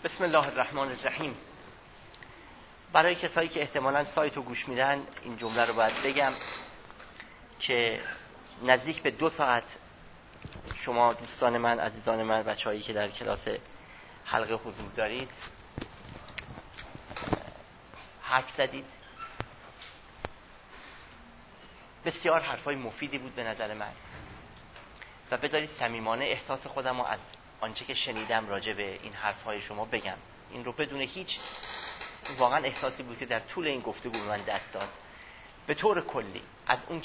بسم الله الرحمن الرحیم. برای کسایی که احتمالاً سایت رو گوش میدن این جمله رو باید بگم که نزدیک به 2 ساعت شما دوستان من، عزیزان من، بچه‌هایی که در کلاس حلقه حضور دارید حرف زدید. بسیار حرفای مفیدی بود به نظر من و بذارید صمیمانه احساس خودم رو از آنچه که شنیدم راجع به این حرفهای شما بگم. این رو بدون هیچ واقعا احساسی بود که در طول این گفتگو به من دست داد. به طور کلی از اون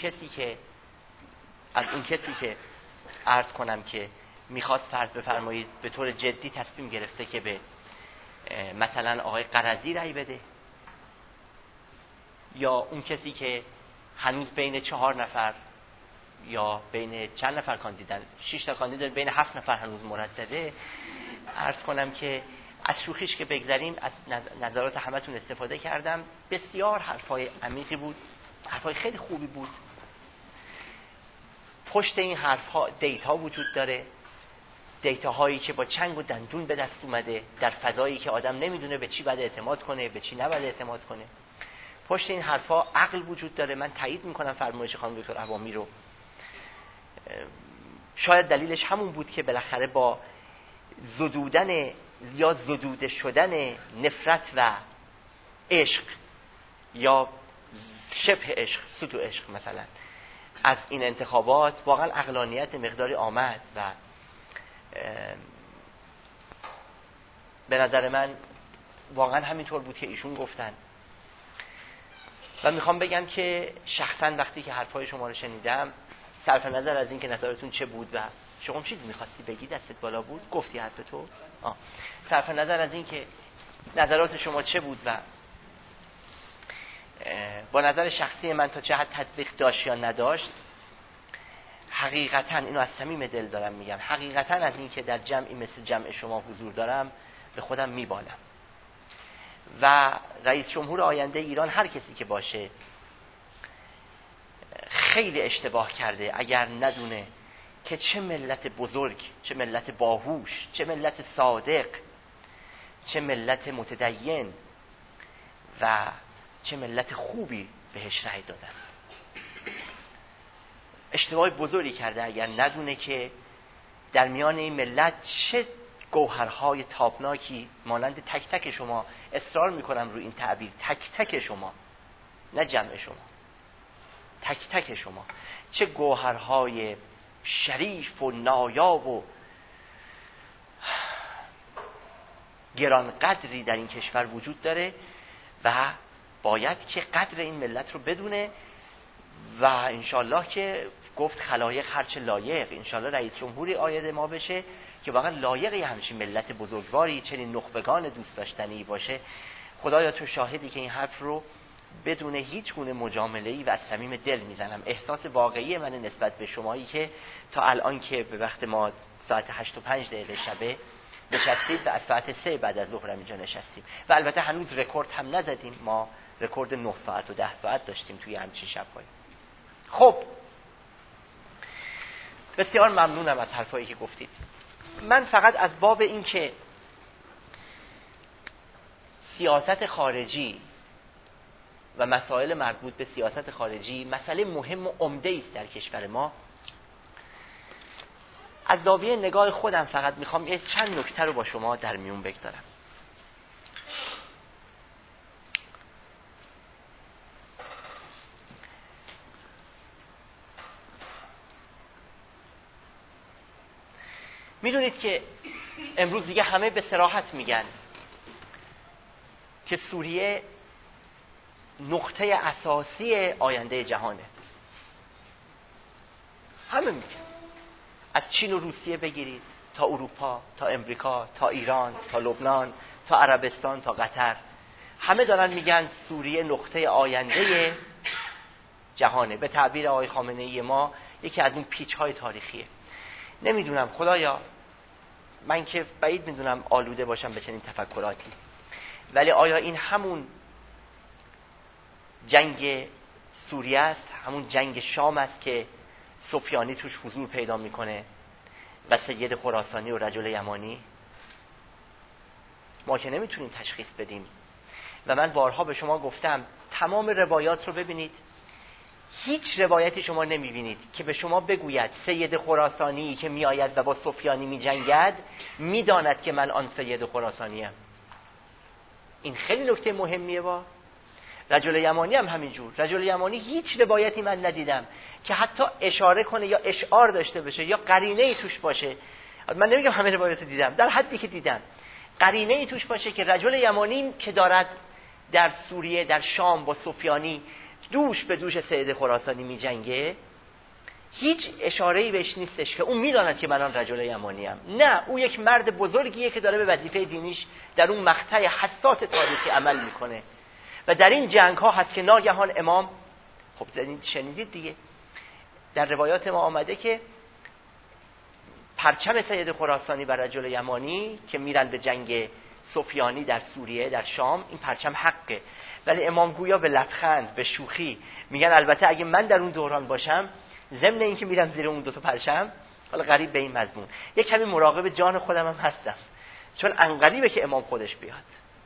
کسی که عرض کنم که میخواست فرض بفرمایید به طور جدی تصمیم گرفته که به مثلا آقای قرضی رأی بده، یا اون کسی که هنوز بین 4 نفر یا بین چند نفر کاندیدن، 6 تا کاندیدن، بین 7 نفر هنوز مردده، عرض کنم که از شوخیش که بگذاریم از نظرات همتون استفاده کردم. بسیار حرفای عمیقی بود، حرفای خیلی خوبی بود. پشت این حرفها دیتا وجود داره، دیتاهایی که با چنگ و دندون به دست اومده در فضایی که آدم نمیدونه به چی باید اعتماد کنه، به چی نباید اعتماد کنه. پشت این حرفا عقل وجود داره. من تایید میکنم فرمایش خانم دکتر عوامی رو. شاید دلیلش همون بود که بالاخره با زدودن یا زدوده شدن نفرت و عشق یا شبه عشق، سوتو عشق مثلا، از این انتخابات واقعا عقلانیت مقداری آمد و به نظر من واقعا همینطور بود که ایشون گفتن. و میخوام بگم که شخصا وقتی که حرفای شما رو شنیدم، صرف نظر از این که نظرتون چه بود و شما چیزی میخواستی بگی، دستت بالا بود گفتی حرف تو، صرف نظر از این که نظرات شما چه بود و با نظر شخصی من تا چه حد تطبیق داشت یا نداشت، حقیقتا اینو از صمیم دل دارم میگم، حقیقتا از این که در جمعی مثل جمع شما حضور دارم به خودم میبالم. و رئیس جمهور آینده ایران هر کسی که باشه خیلی اشتباه کرده اگر ندونه که چه ملت بزرگ، چه ملت باهوش، چه ملت صادق، چه ملت متدین و چه ملت خوبی بهش رأی دادن. اشتباه بزرگی کرده اگر ندونه که در میان این ملت چه گوهرهای تابناکی مانند تک تک شما، اصرار میکنم روی این تعبیر، تک تک شما، نه جمع شما، تک تک شما، چه گوهرهای شریف و نایاب و گرانقدری در این کشور وجود داره و باید که قدر این ملت رو بدونه و انشالله که گفت خلایق هرچه لایق، انشالله رئیس جمهوری آینده ما بشه که واقعا لایق یه همچین ملت بزرگواری، چنین نخبگان دوست داشتنی باشه. خدایا تو شاهدی که این حرف رو بدون هیچ گونه مجامله‌ای و از صمیم دل میزنم. احساس واقعی من نسبت به شمایی که تا الان که به وقت ما ساعت 8:05 شبه نشستید و از ساعت 3 بعد از ظهر اینجا نشستیم و البته هنوز رکورد هم نزدیم. ما رکورد 9 ساعت و 10 ساعت داشتیم توی همچین شب‌هایی. خب بسیار ممنونم از حرفایی که گفتید. من فقط از باب این که سیاست خارجی و مسائل مربوط به سیاست خارجی مسئله مهم و عمده است در کشور ما، از زاویه نگاه خودم فقط میخوام یه چند نکته رو با شما در میون بگذارم. میدونید که امروز دیگه همه به صراحت میگن که سوریه نقطه اساسی آینده جهانه. همه میگن، از چین و روسیه بگیرید تا اروپا، تا امریکا، تا ایران، تا لبنان، تا عربستان، تا قطر، همه دارن میگن سوریه نقطه آینده جهانه. به تعبیر آقای خامنه‌ای ما یکی از اون پیچ‌های تاریخیه. نمیدونم خدایا، من که بعید میدونم آلوده باشم به چنین تفکراتی، ولی آیا این همون جنگ سوریه است، همون جنگ شام است که سفیانی توش حضور پیدا میکنه و سید خراسانی و رجل یمانی؟ ما که نمیتونیم تشخیص بدیم. و من بارها به شما گفتم تمام روایات رو ببینید، هیچ روایتی شما نمیبینید که به شما بگوید سید خراسانی که میآید و با سفیانی میجنگد میداند که من آن سید خراسانیم. این خیلی نکته مهمیه. با رجل یمانی هم همینجور. رجل یمانی هیچ روایتی من ندیدم که حتی اشاره کنه یا اشعار داشته باشه یا قرینه‌ای توش باشه. من نمیگم همه روایات دیدم، در حدی که دیدم قرینه‌ای توش باشه که رجل یمانی که دارد در سوریه در شام با سفیانی دوش به دوش سید خراسانی میجنگه، هیچ اشاره‌ای بهش نیستش که اون میداند که من آن رجل یمانیم. نه، او یک مرد بزرگیه که داره به وظیفه دینیش در اون مقطع حساس تاریخی عمل میکنه و در این جنگ ها هست که ناگهان امام، خب شنیدید دیگه در روایات ما آمده که پرچم سید خراسانی و رجل یمانی که میرن به جنگ سفیانی در سوریه در شام، این پرچم حقه، ولی امام گویا به لبخند به شوخی میگن البته اگه من در اون دوران باشم ضمن این که میرم زیر اون دو تا پرچم، حالا قریب به این مضمون یک کمی مراقب جان خودم هم هستم، چون انقریبه که امام خودش بیاد.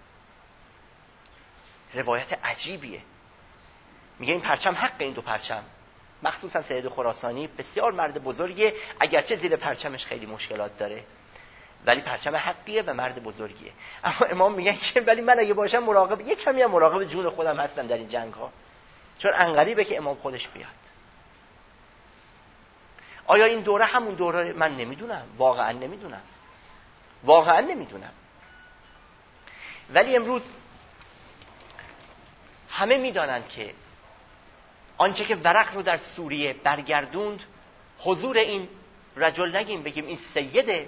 روایت عجیبیه. میگه این پرچم حق این دو پرچم، مخصوصا سید خراسانی بسیار مرد بزرگیه، اگرچه زیر پرچمش خیلی مشکلات داره ولی پرچم حقیه و مرد بزرگیه. اما امام میگه که ولی من اگه باشم مراقب، یک کمی هم مراقب جون خودم هستم در این جنگ ها، چون انقریبه که امام خودش بیاد. آیا این دوره همون دوره؟ من نمیدونم، واقعا نمیدونم. ولی امروز همه میدانند که آنچه که ورق رو در سوریه برگردوند حضور این رجل، نگیم بگیم این سید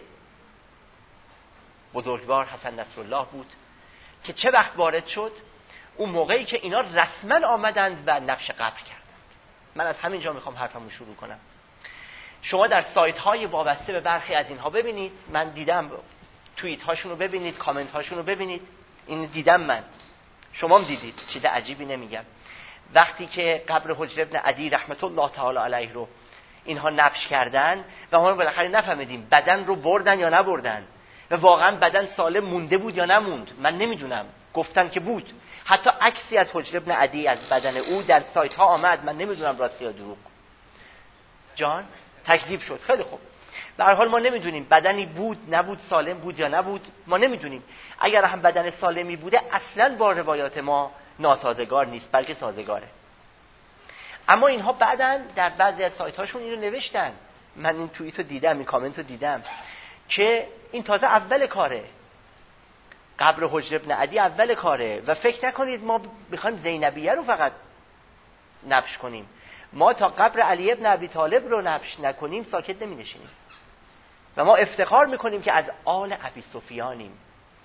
بزرگوار حسن نصرالله بود که چه وقت وارد شد؟ اون موقعی که اینا رسما آمدند و نقش قبر کردند. من از همینجا میخوام حرفمو شروع کنم. شما در سایت های وابسته به برخی از اینها ببینید، من دیدم توییت هاشون رو ببینید، کامنت هاشون رو ببینید، این دیدم من، شما هم دیدید، چیز عجیبی نمیگم. وقتی که قبر حجر ابن عدی رحمت الله تعالی علیه رو اینها نبش کردن و ما بالاخره نفهمیدیم بدن رو بردن یا نبردن و واقعا بدن سالم مونده بود یا نموند، من نمیدونم، گفتن که بود. حتی عکسی از حجر ابن عدی از بدن او در سایت ها آمد، من نمیدونم راستی یا دروغ. جان تکذیب شد. خیلی خوب، به هر حال ما نمیدونیم بدنی بود نبود، سالم بود یا نبود، ما نمیدونیم. اگر هم بدن سالمی بوده اصلا با روایات ما ناسازگار نیست، بلکه سازگاره. اما اینها بعداً در بعضی از سایت هاشون اینو نوشتن، من این توییت رو دیدم، این کامنت رو دیدم که این تازه اول کاره، قبر حجر ابن عدی اول کاره و فکر نکنید ما میخوایم زینبیه رو فقط نبش کنیم. ما تا قبر علی ابن ابی طالب رو نبش نکنیم ساکت نمی نشینیم و ما افتخار میکنیم که از آل ابی سفیانیم.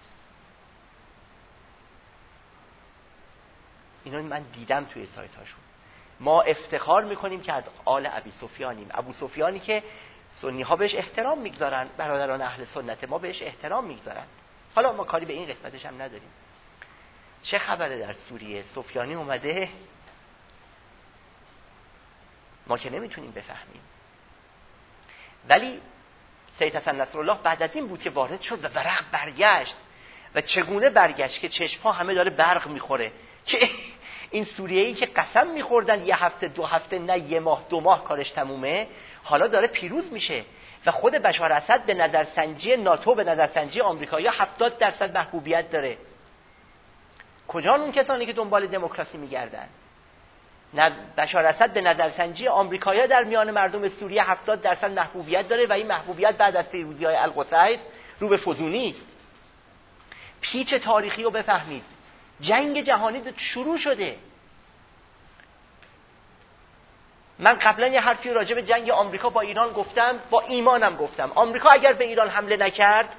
اینو من دیدم توی سایت هاشون. ما افتخار میکنیم که از آل ابی سفیانیم. ابو سفیانی که سنی ها بهش احترام میگذارن، برادران اهل سنت ما بهش احترام میگذارن. حالا ما کاری به این قسمتش هم نداریم. چه خبره در سوریه؟ سفیانی اومده، ما که نمیتونیم بفهمیم. ولی سید حسن نصرالله بعد از این بود که وارد شد و ورق برگشت. و چگونه برگشت که چشم‌ها همه داره برق میخوره که این سوریه‌ای که قسم میخوردن یه هفته دو هفته نه یه ماه دو ماه کارش تمومه، حالا داره پیروز میشه و خود بشار اسد به نظرسنجی ناتو، به نظرسنجی آمریکایی‌ها 70% محبوبیت داره. کجا اون کسانی که دنبال دموکراسی میگردن؟ بشار اسد به نظرسنجی آمریکایی‌ها در میان مردم سوریه 70% محبوبیت داره و این محبوبیت بعد از پیروزی‌های القصیف رو به فزونی است. پیچ تاریخی رو بفهمید. جنگ جهانی شروع شده. من قبلا یه حرفی راجع به جنگ آمریکا با ایران گفتم، با ایمانم گفتم. آمریکا اگر به ایران حمله نکرد،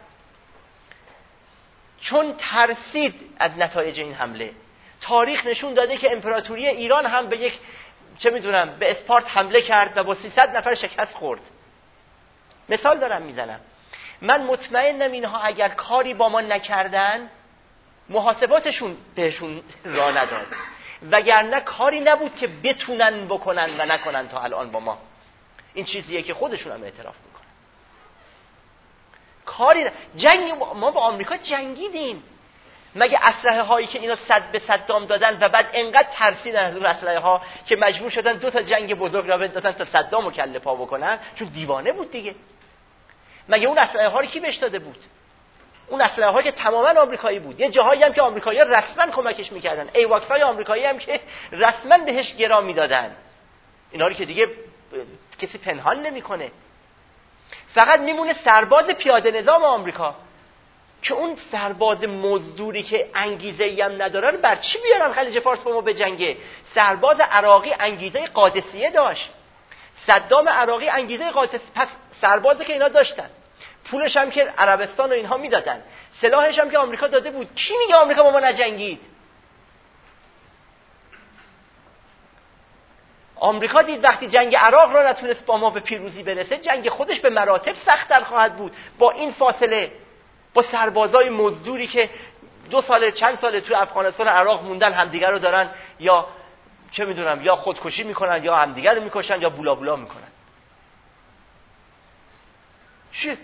چون ترسید از نتایج این حمله، تاریخ نشون داده که امپراتوری ایران هم به یک به اسپارت حمله کرد و با 300 نفر شکست خورد. مثال دارم میزنم. من مطمئنم اینها اگر کاری با ما نکردن، محاسباتشون بهشون راه نداد، وگرنه کاری نبود که بتونن بکنن و نکنن تا الان با ما. این چیزیه که خودشون هم اعتراف میکنن. جنگ ما با آمریکا جنگیدیم. مگه اسلحه هایی که اینا صد به صدام دادن و بعد انقدر ترسیدن از اون اسلحه ها که مجبور شدن 2 تا جنگ بزرگ را بندازن تا صدامو کله پا بکنن، چون دیوانه بود دیگه. مگه اون اسلحه ها رو کی بهش داده بود؟ اون اسلحه ها که تماما آمریکایی بود. یه جاهایی هم که آمریکایی‌ها رسما کمکش میکردن، ایواکس های آمریکایی هم که رسما بهش گرا میدادن. اینا رو که دیگه کسی پنهان نمیکنه. فقط میمونه سرباز پیاده نظام آمریکا که اون سرباز مزدوری که انگیزه‌ای هم نداره رو بر چی بیارن خلیج فارس با ما بجنگه؟ سرباز عراقی انگیزه قادسیه داشت، صدام عراقی انگیزه قادسیه، پس سربازی که اینا داشتن، پولش هم که عربستان و اینها میدادن، سلاحش هم که آمریکا داده بود. کی میگه آمریکا با ما نجنگید؟ آمریکا دید وقتی جنگ عراق را نتونست با ما به پیروزی برسه، جنگ خودش به مراتب سخت‌تر خواهد بود. با این فاصله، با سربازای مزدوری که 2 سال چند سال تو افغانستان عراق موندن، همدیگر رو دارن یا چه میدونم یا خودکشی میکنن یا همدیگر رو میکشن یا بولا بولا میکنن. چی؟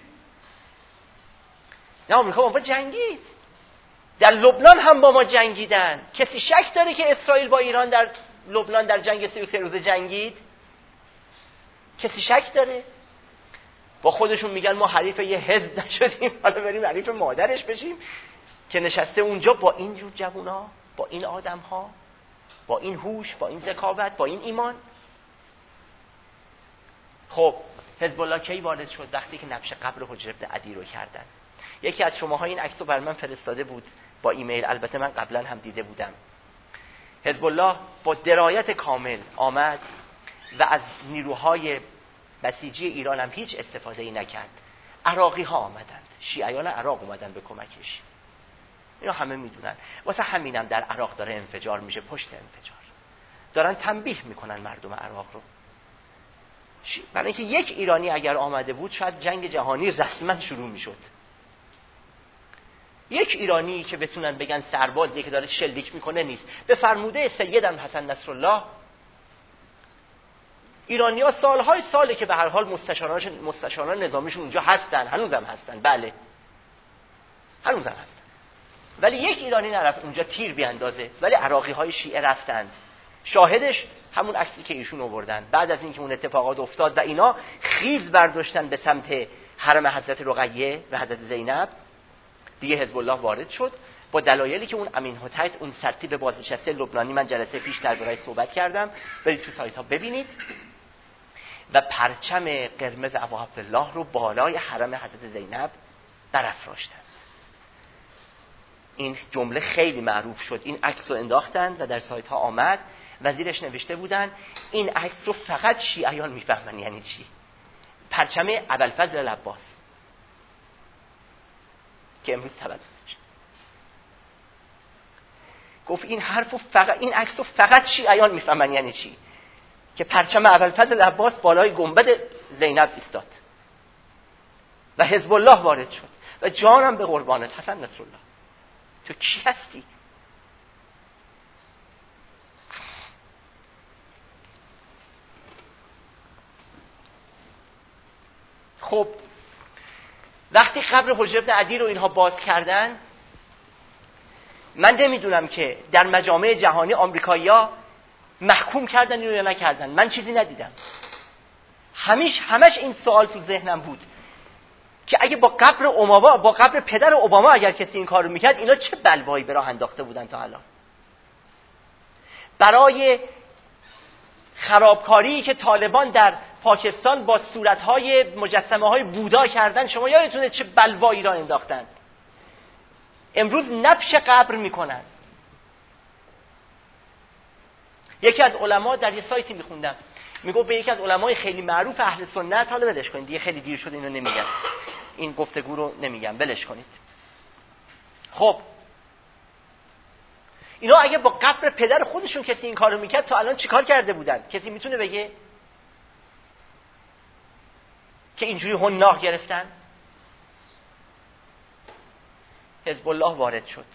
نه، آمریکا با ما جنگید. در لبنان هم با ما جنگیدن. کسی شک داره که اسرائیل با ایران در لبنان در جنگ 33 روزه جنگید؟ کسی شک داره؟ با خودشون میگن ما حریف یه حزب نشدیم، حالا بریم حریف مادرش بشیم که نشسته اونجا با این جور جوونا، با این آدم‌ها، با این هوش، با این ذکاوت، با این ایمان. خب حزب الله کی وارد شد؟ وقتی که نبش قبر حجر بن عدی رو کردن. یکی از شماها این عکسو بر من فرستاده بود با ایمیل، البته من قبلا هم دیده بودم. حزب الله با درایت کامل آمد و از نیروهای بسیجی ایران هم هیچ استفاده‌ای نکرد. عراقی ها آمدند، شیعیان عراق اومدن به کمکش. اینا همه میدونن. واسه همینم در عراق داره انفجار میشه، پشت انفجار دارن تنبیه میکنن مردم عراق رو. برای اینکه یک ایرانی اگر آمده بود شاید جنگ جهانی رسما شروع میشد. یک ایرانی که بتونن بگن سربازی که داره شلیک میکنه نیست. به فرموده سیدم حسن نصرالله، ایرانی‌ها سالهای ساله که به هر حال مستشاران نظامیشون اونجا هستن، هنوزم هستن، بله هنوزم هستن، ولی یک ایرانی نرفت اونجا تیر بیاندازه، ولی عراقی‌های شیعه رفتند. شاهدش همون عکسی که ایشون آوردن بعد از اینکه اون اتفاقات افتاد و اینا خیز برداشتن به سمت حرم حضرت رقیه و حضرت زینب. دیگه حزب الله وارد شد با دلایلی که اون امین هتیت، اون سرتیپ بازنشسته لبنانی، من جلسه پیش درباره‌اش صحبت کردم، برید تو سایت ها ببینید، و پرچم قرمز ابو عبدالله رو بالای حرم حضرت زینب برافراشتند. این جمله خیلی معروف شد. این عکس رو انداختن و در سایت ها آمد و زیرش نوشته بودن این عکس رو فقط شیعیان میفهمن یعنی چی. پرچم ابوالفضل العباس که امروز سبب شد. گفت این حرفو فقط، این عکسو فقط شیعیان میفهمن یعنی چی، که پرچم ابوالفضل العباس بالای گنبد زینب ایستاد و حزب الله وارد شد و جانم به قربانت حسن نصرالله، تو کی هستی؟ خب وقتی قبر حجر بن عدی رو اینها باز کردن، من نمیدونم که در مجامع جهانی آمریکایی‌ها محکوم کردن اینو یا نکردن، من چیزی ندیدم. همش این سوال تو ذهنم بود که اگه با قبر اوباما، با قبر پدر اوباما اگر کسی این کارو میکرد، اینا چه بلوایی به راه انداخته بودن تا الان. برای خرابکاری که طالبان در پاکستان با صورت‌های مجسمه‌های بودا کردن، شما یادتونه چه بلوایی را انداختن. امروز نبش قبر میکنن. یکی از علما در یه سایتی میخوندم میگه به یکی از علمای خیلی معروف اهل سنت، حالا ولش کنید دیگه خیلی دیر شده اینو نمیگم، این گفتگو رو نمیگم، ولش کنید. خب اینا اگه با قبر پدر خودشون کسی این کارو میکرد تا الان چیکار کرده بودن؟ کسی میتونه بگه که اینجوری حناق گرفتن؟ حزب الله وارد شد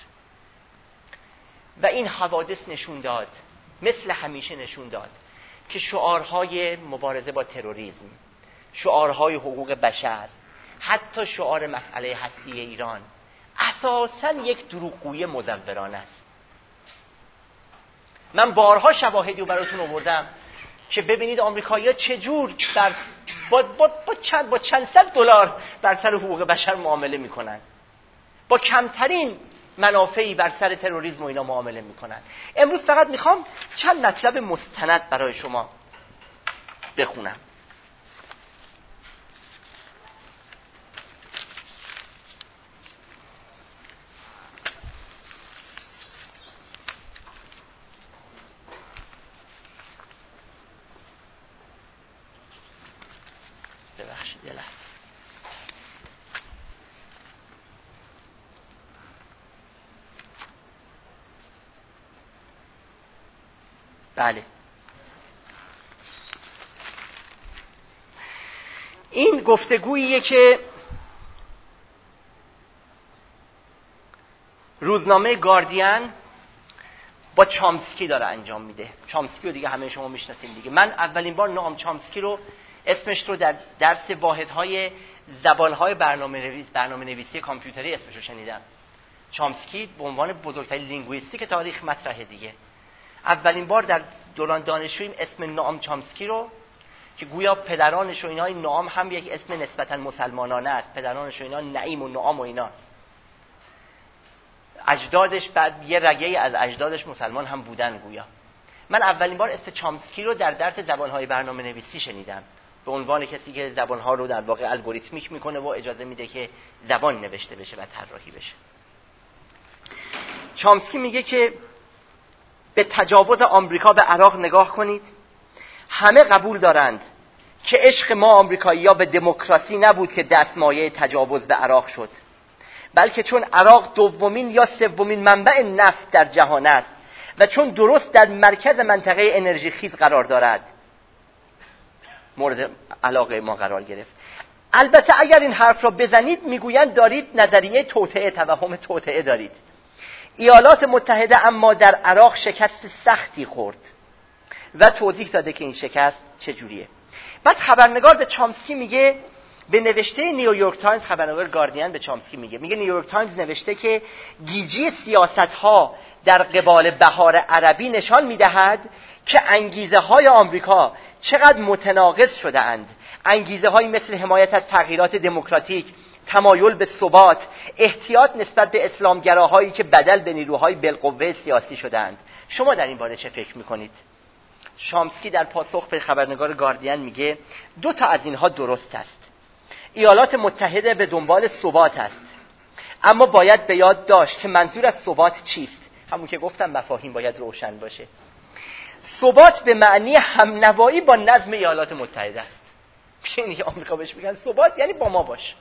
و این حوادث نشون داد، مثل همیشه نشون داد که شعارهای مبارزه با تروریسم، شعارهای حقوق بشر، حتی شعار مسئله هستی ایران اساساً یک دروغگویی مزورانه است. من بارها شواهدی رو براتون آوردم که ببینید آمریکایی‌ها چجور با چند صد دلار بر سر حقوق بشر معامله میکنن، با کمترین منافعی بر سر تروریسم و اینا معامله میکنن. امروز فقط میخوام چند مطلب مستند برای شما بخونم. ببخشید یه لحظه. بله، این گفتگوییه که روزنامه گاردین با چامسکی داره انجام میده. چامسکی رو دیگه همه شما میشناسین دیگه. من اولین بار نام چامسکی رو، اسمش رو در درس واحدهای زبانهای برنامه نویسی کامپیوتری اسمش رو شنیدم. چامسکی به عنوان بزرگترین لینگویستیک تاریخ مطرحه دیگه. اولین بار در دوران دانشجوییم اسم نام چامسکی رو که گویا پدرانش و اینا، این نام هم یک اسم نسبتاً مسلمانانه است، پدرانش و اینا نعیم و نعام و ایناست، اجدادش بعد یه رگه از اجدادش مسلمان هم بودن گویا. من اولین بار اسم چامسکی رو در درس زبانهای برنامه نویسی شنیدم، به عنوان کسی که زبانها رو در واقع الگوریتمیک میکنه و اجازه میده که زبان نوشته بشه و طراحی بشه. چامسکی میگه که به تجاوز آمریکا به عراق نگاه کنید. همه قبول دارند که عشق ما آمریکایی‌ها به دموکراسی نبود که دستمایه تجاوز به عراق شد، بلکه چون عراق دومین یا سومین منبع نفت در جهان است و چون درست در مرکز منطقه انرژی خیز قرار دارد مورد علاقه ما قرار گرفت. البته اگر این حرف را بزنید میگویند دارید نظریه توطئه، توهم توطئه دارید. ایالات متحده اما در عراق شکست سختی خورد و توضیح داده که این شکست چجوریه. بعد خبرنگار به چامسکی میگه، به نوشته نیویورک تایمز، خبرنگار گاردین به چامسکی میگه نیویورک تایمز نوشته که گیجی سیاست‌ها در قبال بهار عربی نشان میدهد که انگیزه های آمریکا چقدر متناقض شده اند. انگیزه هایی مثل حمایت از تغییرات دموکراتیک، تمایل به ثبات، احتیاط نسبت به اسلامگراهایی که بدل به نیروهای بالقوه سیاسی شدند. شما در این باره چه فکر میکنید؟ چامسکی در پاسخ به خبرنگار گاردین میگه دو تا از اینها درست است. ایالات متحده به دنبال ثبات است، اما باید به یاد داشت که منظور از ثبات چیست. همون که گفتم مفاهیم باید روشن باشه. ثبات به معنی همنوایی با نظم ایالات متحده است. یعنی که آمریکا بهش میگن ثبات یعنی با ما باش.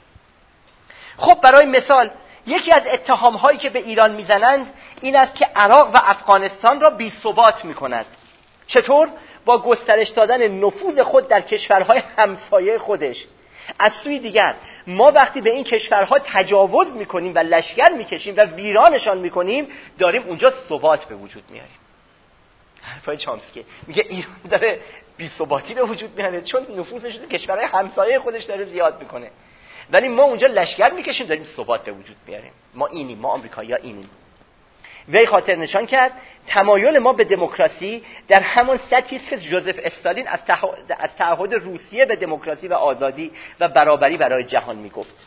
خب برای مثال یکی از اتهام‌هایی که به ایران میزنند این است که عراق و افغانستان را بی ثبات میکند. چطور؟ با گسترش دادن نفوذ خود در کشورهای همسایه خودش. از سوی دیگر ما وقتی به این کشورها تجاوز میکنیم و لشکر میکشیم و ویرانشان میکنیم داریم اونجا ثبات به وجود میاریم. حرفای چامسکی میگه ایران داره بی ثباتی به وجود میاره چون نفوذش تو کشورهای همسایه خودش داره زیاد میکنه، ولی ما اونجا لشکر میکشیم داریم ثبات به وجود میاریم. ما اینیم، ما آمریکایی‌ها اینیم. وی خاطر نشان کرد تمایل ما به دموکراسی در همان سطحی است که ژوزف استالین از تعهد روسیه به دموکراسی و آزادی و برابری برای جهان میگفت.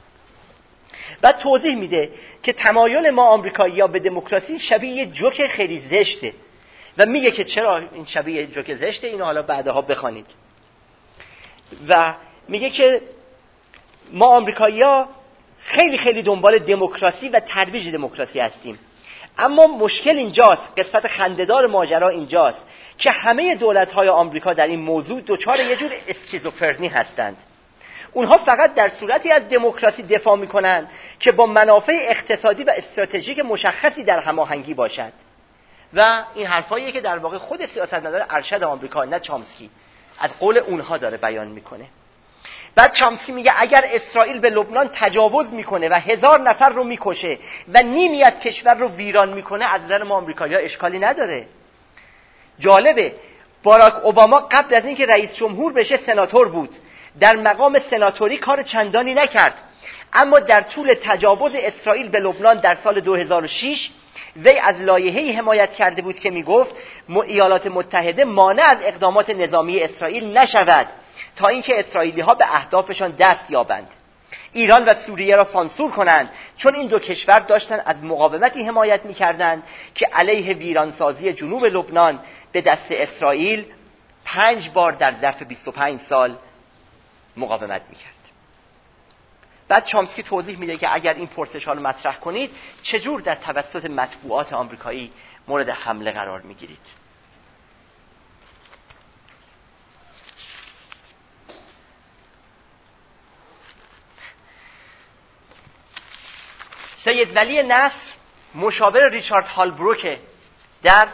بعد توضیح میده که تمایل ما آمریکایی‌ها به دموکراسی شبیه یه جوک خیلی زشته و میگه که چرا این شبیه یه جوک زشته، اینو حالا بعدها بخوانید. و میگه که ما آمریکایی‌ها خیلی خیلی دنبال دموکراسی و ترویج دموکراسی هستیم، اما مشکل اینجاست، قسمت خنده‌دار ماجرا اینجاست که همه دولت‌های آمریکا در این موضوع دچار یه جور اسکیزوفرنی هستند. اونها فقط در صورتی از دموکراسی دفاع می‌کنند که با منافع اقتصادی و استراتژیک مشخصی در هماهنگی باشد. و این حرفاییه که در واقع خود سیاستمدار ارشد آمریکا، نه چامسکی، از قول اونها داره بیان میکنه. بعد چامسکی میگه اگر اسرائیل به لبنان تجاوز میکنه و 1000 نفر رو میکشه و نیمی از کشور رو ویران میکنه، از نظر ما آمریکایی‌ها اشکالی نداره. جالبه باراک اوباما قبل از اینکه رئیس جمهور بشه سناتور بود، در مقام سناتوری کار چندانی نکرد، اما در طول تجاوز اسرائیل به لبنان در سال 2006 وی از لایحه‌ای حمایت کرده بود که میگفت ایالات متحده مانع از اقدامات نظامی اسرائیل نشود تا اینکه اسرائیلی‌ها به اهدافشان دست یابند. ایران و سوریه را سانسور کنند، چون این دو کشور داشتند از مقاومتی حمایت می‌کردند که علیه ویرانسازی جنوب لبنان به دست اسرائیل 5 بار در ظرف 25 سال مقاومت می‌کرد. بعد چامسکی توضیح میده که اگر این پرسش‌ها رو مطرح کنید چجور در توسط مطبوعات آمریکایی مورد حمله قرار می‌گیرید. سید ولی نصر مشاور ریچارد هالبروک در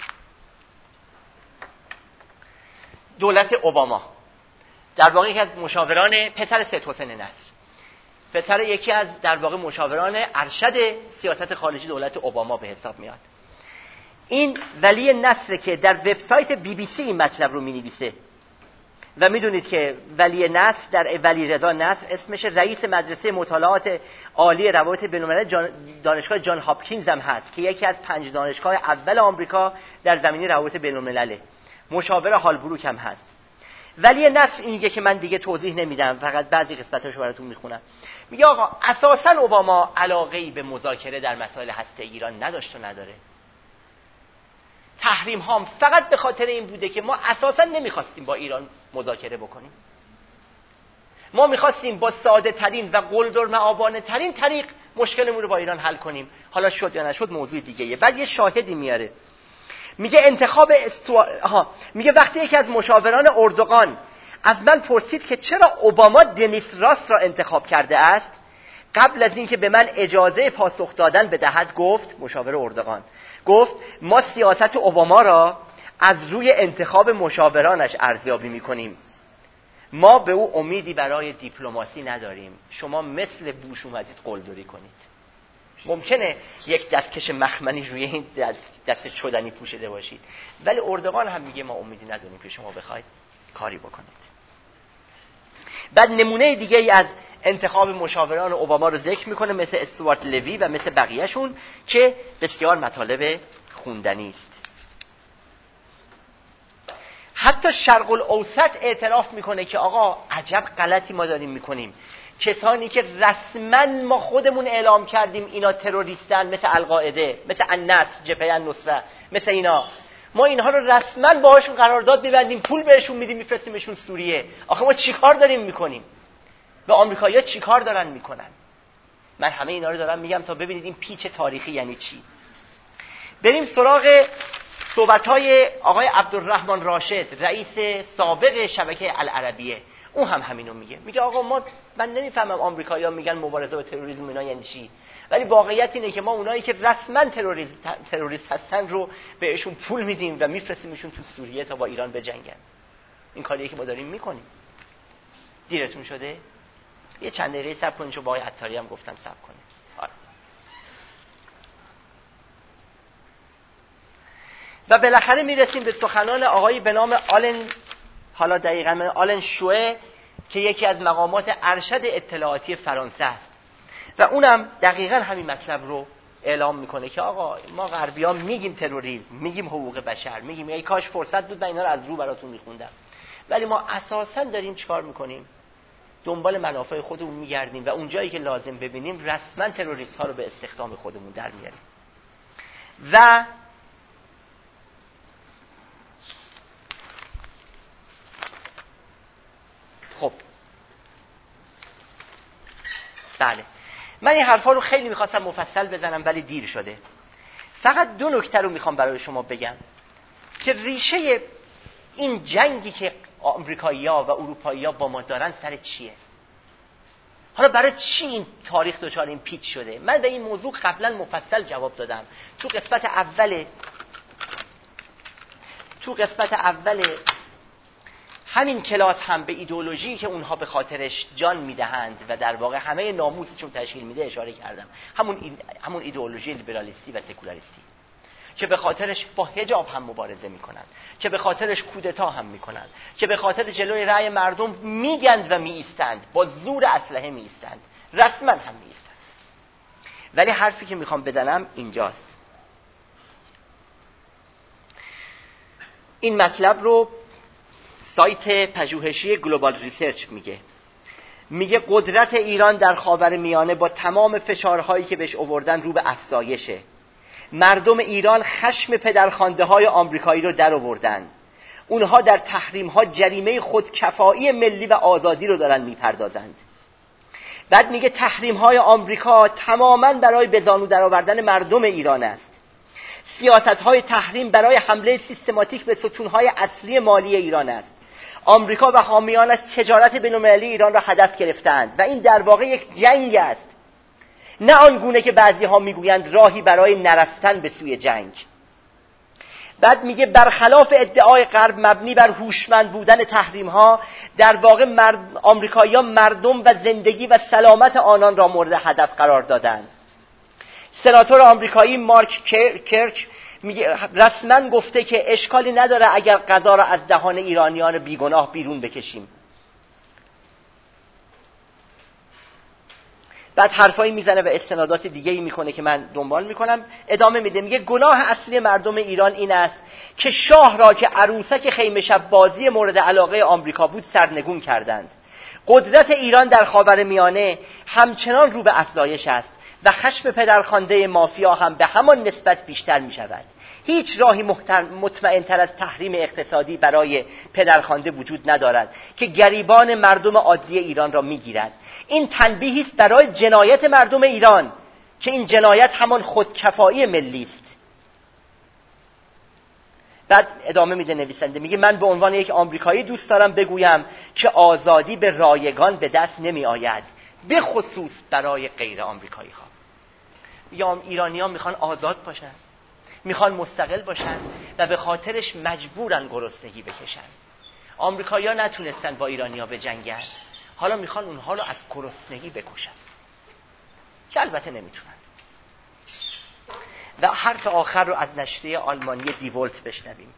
دولت اوباما، در واقع یکی از مشاوران پسر سید حسین نصر، پسر یکی از در واقع مشاوران ارشد سیاست خارجی دولت اوباما به حساب میاد. این ولی نصر که در وبسایت BBC این مطلب رو می‌نویسه و میدونید که ولی نصر در ولی رضا نصر اسمش رئیس مدرسه مطالعات عالی روابط بین‌المللی دانشگاه جان هاپکینز هم هست که یکی از 5 دانشگاه اول آمریکا در زمینه روابط بین‌الملل. مشاور هالبروک هم هست. ولی نصر این میگه که من دیگه توضیح نمیدم، فقط بعضی قسمتاشو براتون میخونم. میگه آقا اساساً اوباما علاقه‌ای به مذاکره در مسائل هسته ایران نداشت و نداره. تحریم هام فقط به خاطر این بوده که ما اساساً نمیخواستیم با ایران مذاکره بکنیم. ما میخواستیم با ساده ترین و قلدرمآبانه ترین طریق مشکلمون رو با ایران حل کنیم. حالا شد یا نشد موضوع دیگه. بعد یه شاهدی میاره. میگه انتخاب میگه وقتی یکی از مشاوران اردوغان از من پرسید که چرا اوباما دنیس راست را انتخاب کرده است، قبل از اینکه به من اجازه پاسخ دادن بدهد گفت، مشاور اردوغان گفت ما سیاست اوباما را از روی انتخاب مشاورانش ارزیابی میکنیم. ما به او امیدی برای دیپلماسی نداریم. شما مثل بوش اومدید قلدری کنید. ممکنه یک دستکش مخملی روی این دست چدنی پوشیده باشید، ولی اردوغان هم میگه ما امیدی نداریم که شما بخواید کاری بکنید. بعد نمونه دیگه ای از انتخاب مشاوران اوباما رو ذکر میکنه، مثل استوارت لوی و مثل بقیهشون که بسیار مطالب خوندنی است. حتی شرق الاوسط اعتراف میکنه که آقا عجب غلطی ما داریم میکنیم. کسانی که رسما ما خودمون اعلام کردیم اینا تروریستن، مثل القاعده، مثل النصر، جبهه النصره، مثل اینا، ما اینها رو رسما باهاشون قرارداد می‌بندیم، پول بهشون میدیم، میفرستیمشون سوریه. آخه ما چیکار داریم میکنیم؟ و آمریکایی‌ها چیکار دارن میکنن؟ من همه اینا رو دارم میگم تا ببینید این پیچ تاریخی یعنی چی. بریم سراغ صحبت‌های آقای عبدالرحمن راشد، رئیس سابق شبکه العربیه. اون هم همینو میگه آقا من نمیفهمم آمریکایی‌ها میگن مبارزه با تروریسم اینا یعنی چی، ولی واقعیت اینه که ما اونایی که رسما تروریست هستن رو بهشون پول میدیم و میفرستیمشون تو سوریه تا با ایران بجنگن. این کاریه که ما داریم میکنیم. دیرتون شده؟ یه چند دقیقه صبر کنید، چون با آقای عطاری هم گفتم صبر کنه. آره. و بالاخره میرسیم به سخنان آقایی به نام آلن، حالا دقیقاً آلن شوئه، که یکی از مقامات ارشد اطلاعاتی فرانسه است و اونم دقیقاً همین مطلب رو اعلام میکنه که آقا ما غربی‌ها میگیم تروریسم، میگیم حقوق بشر، میگیم ای کاش فرصت بود من اینا رو از رو براتون میخوندم، ولی ما اساساً داریم چیکار میکنیم؟ دنبال منافع خودمون میگردیم و اونجایی که لازم ببینیم رسما تروریست ها رو به استخدام خودمون در میاریم. و خب بله، من این حرفا رو خیلی میخواستم مفصل بزنم ولی دیر شده. فقط 2 نکته رو میخوام برای شما بگم که ریشه این جنگی که آمریکایی‌ها و اروپایی‌ها با ما دارن سر چیه. حالا برای چی این تاریخ دچار این پیچ شده؟ من به این موضوع قبلا مفصل جواب دادم تو قسمت اول همین کلاس هم به ایدئولوژی که اونها به خاطرش جان میدهند و در واقع همه ناموسی چون تشکیل میده اشاره کردم. همون ایدئولوژی لیبرالیستی و سکولاریستی که به خاطرش با حجاب هم مبارزه میکنن، که به خاطرش کودتا هم میکنن، که به خاطر جلوی رأی مردم میگند و میایستند، با زور اسلحه میایستند رسما هم نیستن. ولی حرفی که میخوام بزنم اینجاست. این مطلب رو سایت پژوهشی گلوبال ریسرچ میگه قدرت ایران در خاورمیانه با تمام فشارهایی که بهش آوردن رو به افزایشه. مردم ایران خشم پدرخوانده‌های آمریکایی رو در آوردن. اونها در تحریم‌ها جریمه خودکفایی ملی و آزادی رو دارن میپردازند. بعد میگه تحریم‌های آمریکا تماماً برای به زانو درآوردن مردم ایران است. سیاست‌های تحریم برای حمله سیستماتیک به ستون‌های اصلی مالی ایران است. آمریکا و حامیانش تجارت بین‌المللی ایران را هدف گرفتند و این در واقع یک جنگ است، نه آنگونه که بعضی‌ها میگویند راهی برای نرفتن به سوی جنگ. بعد میگه برخلاف ادعای غرب مبنی بر هوشمند بودن تحریم‌ها، در واقع آمریکایی‌ها مردم و زندگی و سلامت آنان را مورد هدف قرار دادند. سناتور آمریکایی مارک کرک میگه رسما گفته که اشکالی نداره اگر غذا را از دهان ایرانیان بیگناه بیرون بکشیم. بعد حرفایی میزنه و استنادات دیگه‌ای میکنه که من دنبال میکنم. ادامه میده، میگه گناه اصلی مردم ایران این است که شاه را که عروسک خیمه شب بازی مورد علاقه آمریکا بود سرنگون کردند. قدرت ایران در خاورمیانه همچنان رو به افزایش است و خشم پدرخوانده مافیا هم به همان نسبت بیشتر می شود. هیچ راهی مطمئن‌تر از تحریم اقتصادی برای پدرخوانده وجود ندارد که گریبان مردم عادی ایران را می گیرد. این تنبیهی است برای جنایت مردم ایران که این جنایت همان خودکفایی ملی است. بعد ادامه میده نویسنده، میگه من به عنوان یک آمریکایی دوست دارم بگویم که آزادی به رایگان به دست نمی آید، به خصوص برای غیر آمریکایی ها. یا ایرانیان میخوان آزاد باشن، میخوان مستقل باشن و به خاطرش مجبورن گرسنگی بکشن. آمریکایی‌ها نتونستن با ایرانی‌ها بجنگن، حالا میخوان اونها رو از گرسنگی بکشن که البته نمیتونن. و حرف آخر رو از نشریه آلمانی دی ولت بشنویم.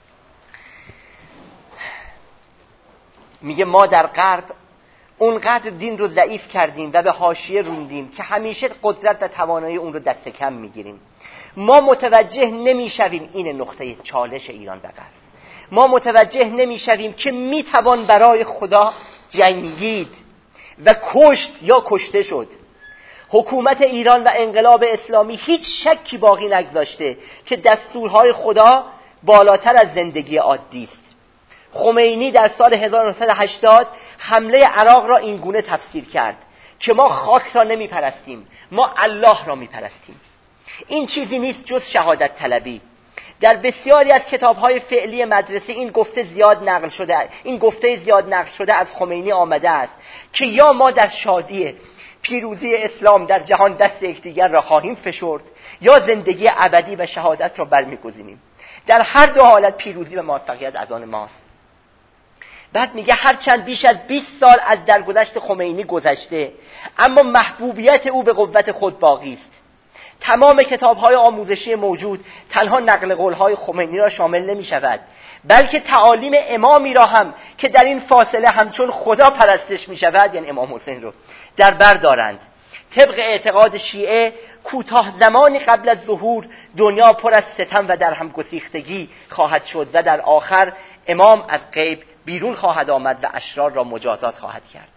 میگه ما در غرب اونقدر دین رو ضعیف کردیم و به حاشیه روندیم که همیشه قدرت و توانایی اون رو دست کم میگیریم. ما متوجه نمیشویم این نقطه چالش ایران و غرب. ما متوجه نمیشویم که میتوان برای خدا جنگید و کشت یا کشته شد. حکومت ایران و انقلاب اسلامی هیچ شکی باقی نگذاشته که دستورهای خدا بالاتر از زندگی عادی است. خمینی در سال 1980 حمله عراق را این گونه تفسیر کرد که ما خاک را نمی پرستیم، ما الله را می پرستیم. این چیزی نیست جز شهادت طلبی. در بسیاری از کتاب‌های فعلی مدرسه این گفته زیاد نقل شده از خمینی آمده است که یا ما در شادی پیروزی اسلام در جهان دست یکدیگر را خواهیم فشرد یا زندگی ابدی و شهادت را برمی‌گزینیم. در هر دو حالت پیروزی و موفقیت از آن ماست. بعد میگه هرچند بیش از 20 سال از درگذشت خمینی گذشته، اما محبوبیت او به قوت خود باقی است. تمام کتاب‌های آموزشی موجود تنها نقل قول‌های خمینی را شامل نمی‌شود، بلکه تعالیم امامی را هم که در این فاصله همچون خدا پرستش می‌شود، یعنی امام حسین رو در بر دارند. طبق اعتقاد شیعه کوتاه زمانی قبل از ظهور دنیا پر از ستم و در هم گسیختگی خواهد شد و در آخر امام از غیب بیرون خواهد آمد و اشرار را مجازات خواهد کرد.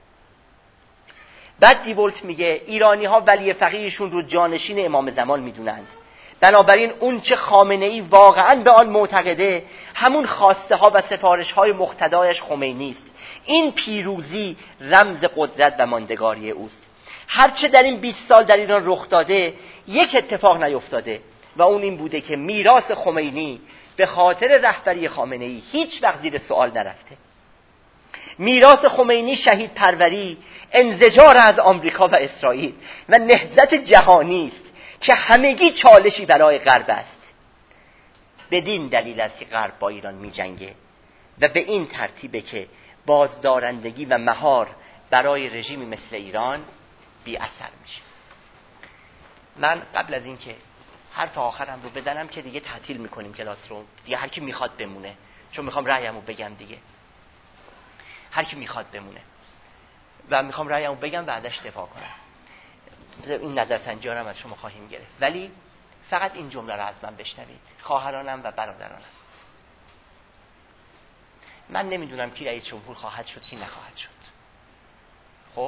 بعد دی ولت میگه ایرانی‌ها ولی فقیهشون رو جانشین امام زمان میدونند. بنابراین اون چه خامنه‌ای واقعاً به آن معتقده همون خواسته ها و سفارش های مقتدایش خمینی است. این پیروزی رمز قدرت و ماندگاری اوست. هرچه در این 20 سال در ایران رخ داده یک اتفاق نیفتاده و اون این بوده که میراث خمینی به خاطر رهبری خامنه‌ای هیچ وقت زیر سوال نرفته. میراث خمینی شهید پروری، انزجار از آمریکا و اسرائیل و نهضت جهانی است که همگی چالشی برای غرب است. بدین دلیل است که غرب با ایران می جنگه و به این ترتیبه که بازدارندگی و مهار برای رژیمی مثل ایران بی اثر میشه. من قبل از این که حرف آخرم رو بزنم که دیگه تعطیل میکنیم کلاس رو، دیگه هر کی میخواد بمونه، چون میخوام رأیمو بگم دیگه. هر کی میخواد بمونه. و میخوام رأیمو بگم بعدش دفاع کنم. این نظرسنجی ها رو از شما خواهیم گرفت، ولی فقط این جمله رو از من بشنوید، خواهرانم و برادرانم. من نمیدونم کی رئیس جمهور خواهد شد کی نخواهد شد، خب،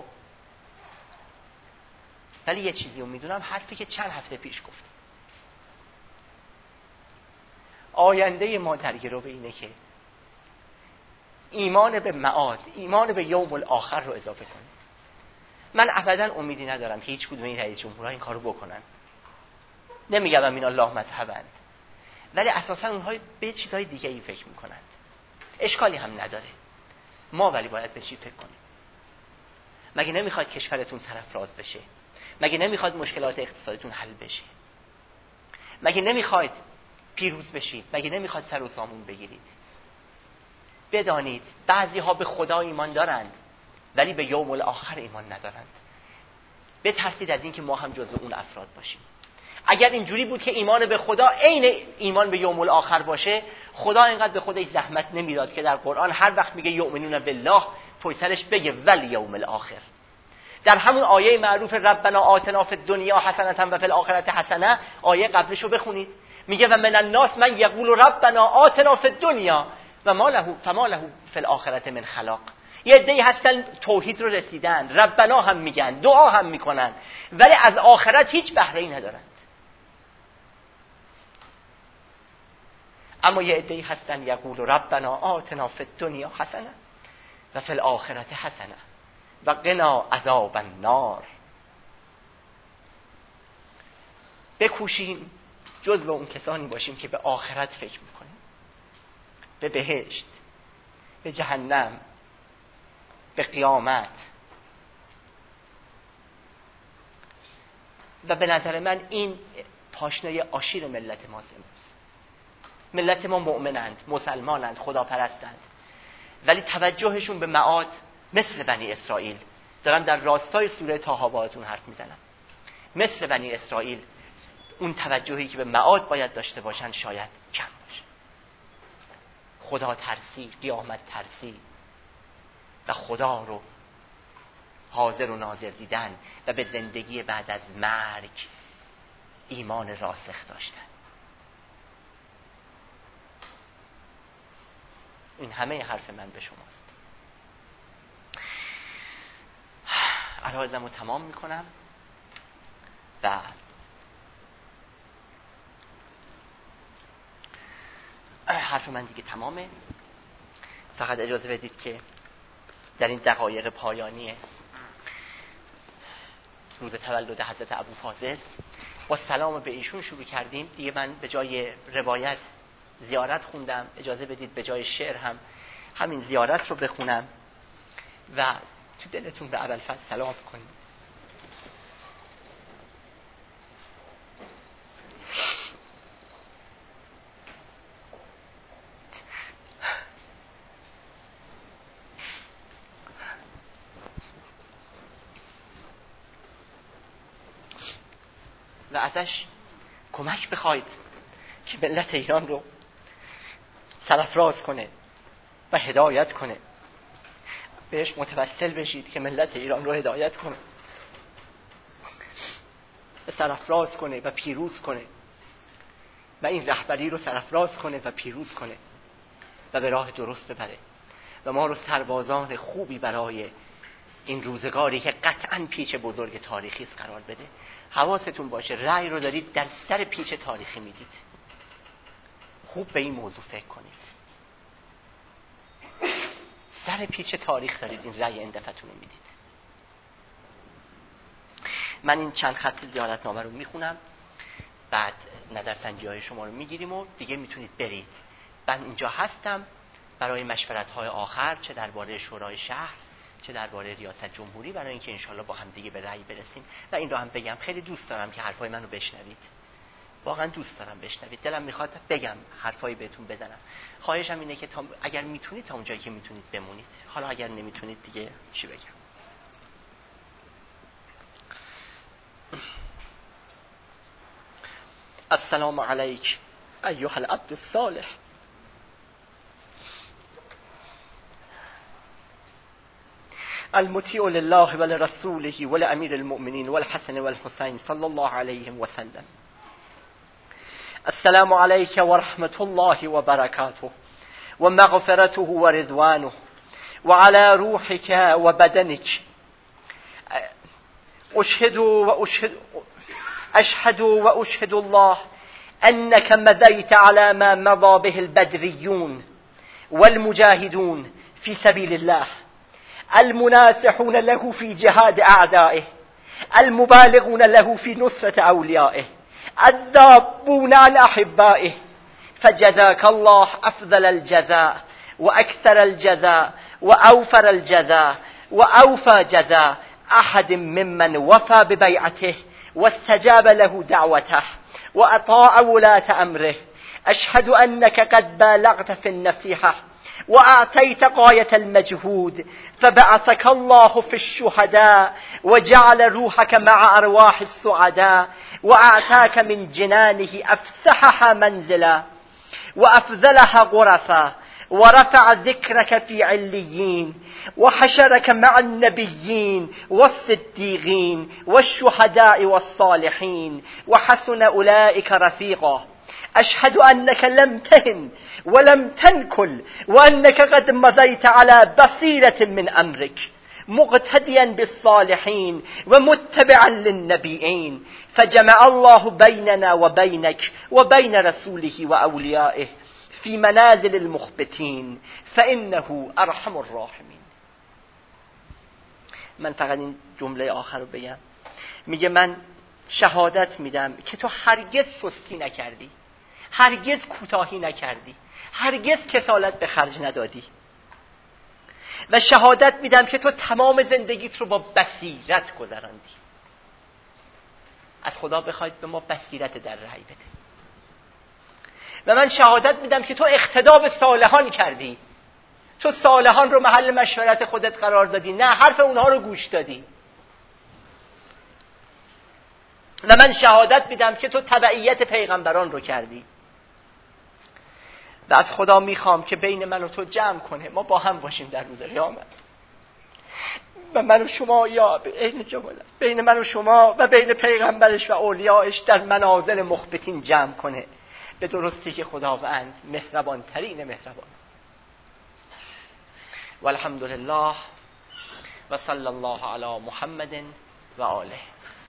ولی یه چیزی رو میدونم، حرفی که چند هفته پیش گفتم، آینده ما در گرو اینه که ایمان به معاد، ایمان به یوم الاخر رو اضافه کنیم. من ابدا امیدی ندارم که هیچ کدوم این رئیس جمهورها این کارو بکنن، نمیگم این الله مذهبند، ولی اساسا اونها به چیزهای دیگه ای فکر میکنند. اشکالی هم نداره، ما ولی باید به چی فکر کنیم؟ مگه نمیخواد کشورتون سرفراز بشه؟ مگه نمیخواد مشکلات اقتصادیتون حل بشه؟ مگه نمیخواید پیروز بشید؟ مگه نمیخواد سر و سامون بگیرید؟ بدانید بعضی ها به خدا ایمان دارند ولی به یوم الاخر ایمان ندارند. بترسید از این که ما هم جزو اون افراد باشیم. اگر اینجوری بود که ایمان به خدا عین ایمان به یوم الاخر باشه، خدا اینقدر به خودش زحمت نمیداد که در قرآن هر وقت میگه یؤمنون بالله پشت سرش بگه ولی یوم الاخر. در همون آیه معروف ربنا آتنا فی الدنیا حسنة و فی الاخره حسنه، آیه قبلشو بخونید، میگه و من الناس من یقول ربنا آتنا فی الدنیا و فما له فی الاخره من خلاق. یه عده‌ای هستن توحید رو رسیدن، ربنا هم میگن، دعا هم میکنن، ولی از آخرت هیچ بهره‌ای ندارن. اما یه عده‌ای هستن یقول ربنا آتنا فی الدنیا حسنه و فی الاخره حسنه و قنا عذاب النار. بکوشیم جزو اون کسانی باشیم که به آخرت فکر میکنیم، به بهشت، به جهنم، به قیامت. و به نظر من این پاشنه آشیل ملت ماست. ملت ما مؤمنند، مسلمانند، خداپرستند، ولی توجهشون به معاد مثل بنی اسرائیل، دارم در راستای سوره طه باهاتون حرف میزنم، مثل بنی اسرائیل اون توجهی که به معاد باید داشته باشن شاید کم باشه. خدا ترسی، قیامت ترسی و خدا رو حاضر و ناظر دیدن و به زندگی بعد از مرگ ایمان راسخ داشتن. این همه حرف من به شماست. عرایزم رو تمام میکنم و حرف من دیگه تمامه. فقط اجازه بدید که در این دقایق پایانی روز تولد حضرت ابوالفاضل با سلام به ایشون شروع کردیم. دیگه من به جای روایت زیارت خوندم، اجازه بدید به جای شعر هم همین زیارت رو بخونم و تو دلتون به ابوالفضل سلام کنید. و ازش کمک بخواید که ملت ایران رو سرافراز کنه و هدایت کنه. بهش متوسل بشید که ملت ایران رو هدایت کنه، سرافراز کنه و پیروز کنه و این رهبری رو سرافراز کنه و پیروز کنه و به راه درست ببره و ما رو سربازان خوبی برای این روزگاری که قطعاً پیچ بزرگ تاریخی است قرار بده. حواستون باشه رأی رو دارید در سر پیچ تاریخی میدید. خوب به این موضوع فکر کنید. سر پیچ تاریخ دارید این رأی این دفعتون رو میدید. من این چند خط زیارتنامه رو میخونم، بعد نظرسنجی‌های شما رو میگیریم و دیگه میتونید برید. من اینجا هستم برای مشورت‌های آخر، چه درباره شورای شهر چه درباره ریاست جمهوری، برای اینکه انشالله با هم دیگه به رأی برسیم. و این رو هم بگم خیلی دوست دارم که حرفای منو بشنوید، واقعا دوست دارم بشنوید، دلم میخواد بگم حرفایی بهتون بزنم. خواهشم اینه که اگر میتونید تا اونجایی که میتونید بمونید. حالا اگر نمیتونید دیگه چی بگم. السلام علیک ایها العبد الصالح. المطیع لله ولرسوله ولامیر المؤمنین والحسن والحسین صلی الله علیه وسلم. السلام علیک و رحمت الله و برکاته و مغفرته و رضوانه و علی روحك و بدنك. أشهد وأشهد الله أنك مضيت على ما مضى به البدريون والمجاهدون في سبيل الله، المناصحون له في جهاد أعدائه، المبالغون له في نصرة أوليائه، الذابون عن أحبائه. فجزاك الله أفضل الجزاء وأكثر الجزاء وأوفر الجزاء وأوفى جزاء أحد ممن وفى ببيعته واستجاب له دعوته وأطاع ولاة أمره. أشهد أنك قد بالغت في النصيحة وأعطيت غاية المجهود، فبعثك الله في الشهداء وجعل روحك مع أرواح السعداء، وأعطاك من جنانه أفسحها منزلا وأفضلها غرفا، ورفع ذكرك في عليين، وحشرك مع النبيين والصديقين والشهداء والصالحين، وحسن أولئك رفيقا. أشهد أنك لم تهن ولم تنكل، وأنك قد مضيت على بصيرة من أمرك، مقتديا بالصالحين ومتبعا للنبيين. فجمع الله بيننا وبينك وبين رسوله وأوليائه في منازل المخبتين، فإنه أرحم الراحمين. من فقط این جمله آخر رو بگم. میگه من شهادت میدم که تو هرگز سستی نکردی، هرگز کوتاهی نکردی، هرگز کسالت به خرج ندادی، و شهادت میدم که تو تمام زندگیت رو با بصیرت گذراندی. از خدا بخواید به ما بصیرت در رأی بده. و من شهادت میدم که تو اقتدا به صالحان کردی، تو صالحان رو محل مشورت خودت قرار دادی، نه حرف اونها رو گوش دادی. و من شهادت میدم که تو تبعیت پیغمبران رو کردی. و از خدا میخوام که بین من و تو جمع کنه، ما با هم باشیم در روز قیامت. و من و شما یا بین من و شما و بین پیغمبرش و اولیاءش در منازل مخبتین جمع کنه، به درستی که خداوند مهربان ترین مهربان. و الحمدلله و صلی الله علی محمد و آله.